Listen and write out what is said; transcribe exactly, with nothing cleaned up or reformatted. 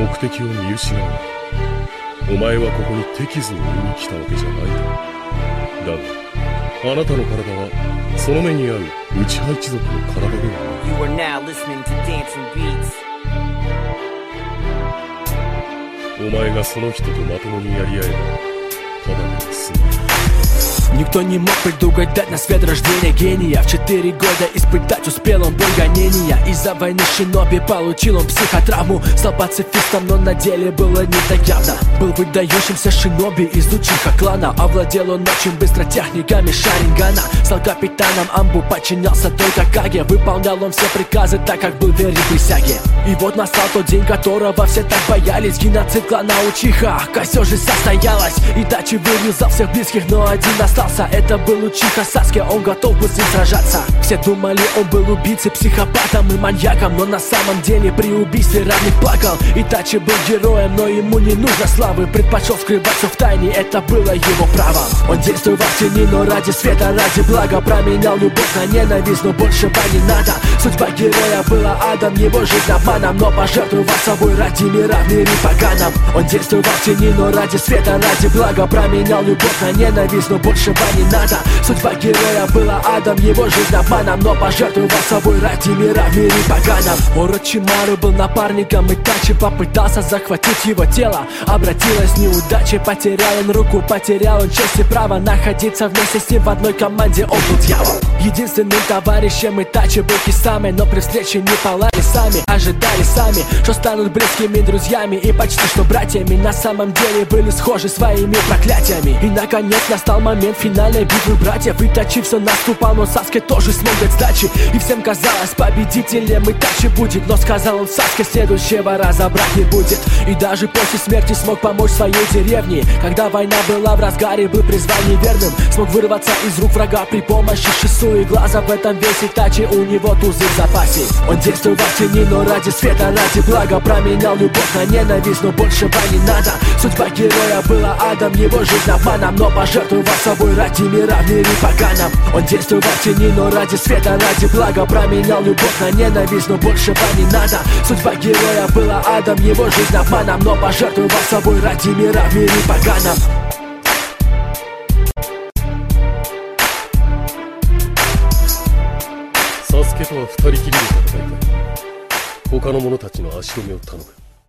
目的を見失う。お前はここに手傷を負いに来たわけじゃないだろう。だがあなたの体はその目に合う内派一族の体ではない。 You are now listening to Dancing Beats。 お前がその人とまともにやり合えばただで済む。 Никто не мог предугадать на свет рождения гения. В четыре года испытать успел он боль гонения. Из-за войны Шиноби получил он психотравму. Стал пацифистом, но на деле было не так явно. Был выдающимся шиноби из Учиха клана. Овладел он очень быстро техниками Шарингана. Стал капитаном Амбу, подчинялся только Каге. Выполнял он все приказы, так как был верен присяге. И вот настал тот день, которого все так боялись. Геноцид клана Учиха, ах, все же состоялось. Итачи вырезал всех близких, но один остался. Это был Учиха Саске, он готов был с ним сражаться. Все думали, он был убийцей, психопатом и маньяком, но на самом деле при убийстве равных плакал. Итачи был героем, но ему не нужно славы. Предпочел скрываться в тайне, это было его правом. Он действовал в тени, но ради света, ради блага. Променял любовь на ненависть, но большего не надо. Судьба героя была адом, его жизнь обманом, но пожертвовал собой ради мира в мире поганом. Он действовал в тени, но ради света, ради блага. Променял любовь на ненависть, но больше не надо. Судьба героя была адом, его жизнь обманом, но пожертвовал собой ради мира в мире поганом. Орочимару был напарником Итачи, попытался захватить его тело. Обратилась неудачей, потерял он руку, потерял он честь и право находиться вместе с ним в одной команде. Он был дьявол. Единственным товарищем Итачи был Кисаме, но при встрече не палали сами, ожидали сами, что станут близкими друзьями и почти что братьями. На самом деле были схожи своими проклятиями. И наконец настал момент финальной битвы братьев. Итачи все наступал, но Саске тоже смог дать сдачи. И всем казалось, победителем Итачи будет. Но сказал он Саске, следующего раза брать не будет. И даже после смерти смог помочь своей деревне. Когда война была в разгаре, был призван неверным. Смог вырваться из рук врага при помощи Шису и глаза. В этом весь Итачи, у него тузы в запасе. Он действовал в тени, но ради света, ради блага. Променял любовь на ненависть, но большего не надо. Судьба героя была адом, его жизнь обманом, но пожертвовал собой ради мира в мире поганом. Он действовал в тени, но ради света, ради блага. Променял любовь на ненависть, но большего не надо. Судьба героя была адом, его жизнь обманом, но пожертвовал собой ради мира в мире поганом. サスケとは二人きりで戦いたい。他の者たちの足止めを頼む。